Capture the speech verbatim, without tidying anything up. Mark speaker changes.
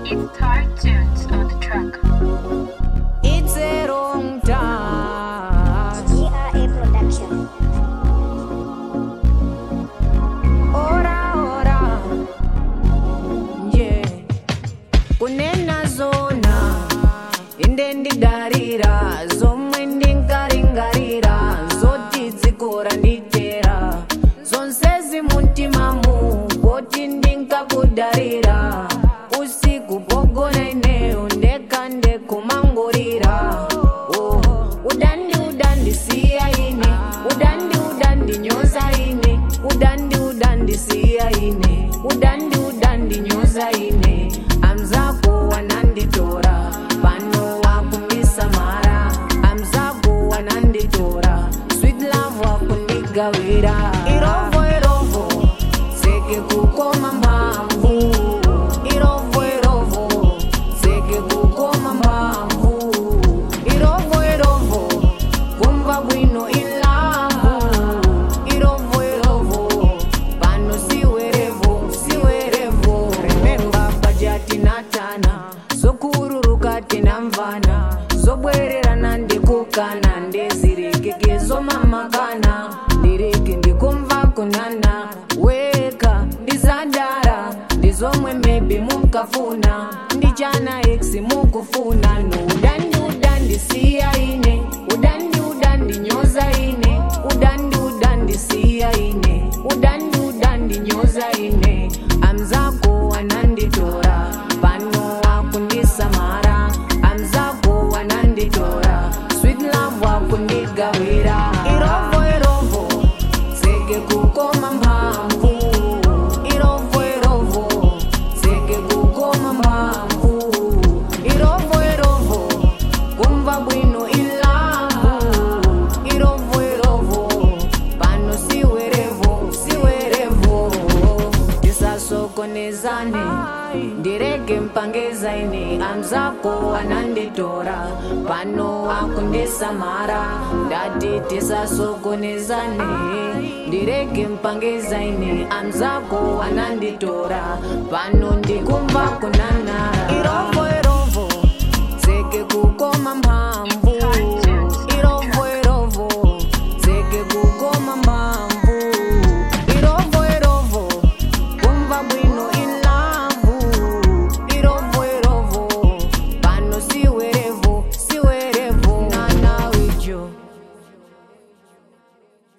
Speaker 1: It's Hard Tunes on the track.
Speaker 2: It's a wrong time.
Speaker 3: G R A Production.
Speaker 2: Ora ora, yeah. Kunena zona, indendi darira, zomwe ndinkaringarira, zoti dzikora nditera, zonsezi muntimamu, poti ndinkakudarira, usiku pogona ineo ndeka ndekumangurira. Oh, udandi udandi siya ine, udandi udandi nyoza ine, udandi udandi siya ine, udandi udandi nyoza ine, amzako wananditora, pano wakundisamara, amzako wananditora, sweet love wakundigawira. Irovo irovo, seke kukoma mbavu, irovo irovo, seke kukoma mbavu, irovo irovo, kumva bwino ilavu, irovo irovo, pano siwerevo, siwerevo. Remember bajati natana, zokururuka tinamvana, zobwererana ndikukana, ndezirekekezo mamakana, ndireke ndikumva kunana, weka ndizadara, ndizomwe maybe mukafuna, ndichana ex mukufuna. No udandi udandi siya ine, udandi udandi nyoza ine, udandi udandi siya ine, udandi udandi nyoza ine, amzako wananditora, pano wakundisamara, amzako wananditora, sweet love wakundigawira. Irovo irovo, seke kukoma mbavu, irovo irovo, seke kukoma mbavu, irovo irovo, kumva bwino ilavu, irovo irovo, pano siwerevo, siwerevo. Tisasokonezane, ndireke mpangeza ine, amzako wananditora, pano wakundisamara, ndati tisasokonezane, ndireke mpangeza ine, amzako wananditora, pano ndikumva kunana.